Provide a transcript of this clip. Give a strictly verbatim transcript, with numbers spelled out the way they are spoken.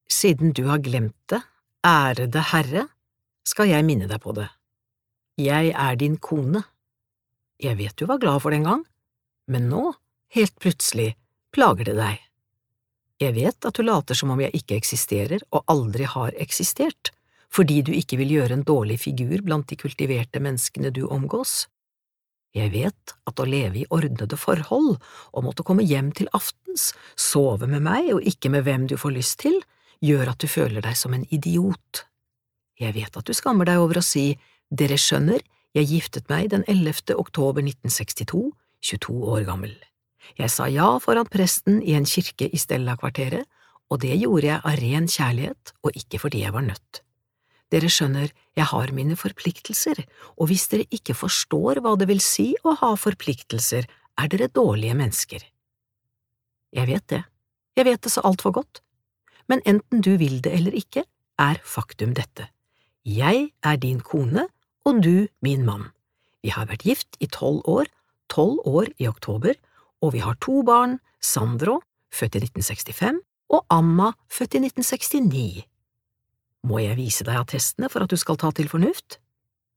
Siden du har glemt det, ærede Herre, skal jeg minne deg på det. Jeg er din kone. Jeg vet du var glad for det en gang, men nå, helt plutselig, plager det deg. Jeg vet at du later som om jeg ikke eksisterer og aldri har eksistert, fordi du ikke vil gjøre en dårlig figur blant de kultiverte menneskene du omgås. Jeg vet at å leve i ordnede forhold og måtte komme hjem til aftens, sove med meg og ikke med hvem du får lyst til, gjør at du føler deg som en idiot. Jeg vet at du skammer deg over å si, dere skjønner, jeg giftet meg den ellevte oktober nitten sekstito, tjueto år gammel. Jeg sa ja foran presten i en kirke i Stella-kvarteret, og det gjorde jeg av ren kjærlighet og ikke fordi jeg var nødt. Dere skjønner, jeg har mine forpliktelser, og hvis dere ikke forstår hva det vil si å ha forpliktelser, er dere dårlige mennesker. Jeg vet det, jeg vet det så alt for godt, men enten du vil det eller ikke, er faktum dette. Jeg er din kone, og du min mann. Vi har vært gift i tolv år, tolv år i oktober, og vi har to barn, Sandro, født i nitten sekstifem, og Amma, født i nitten sekstini. Må jeg vise deg attestene for at du skal ta til fornuft?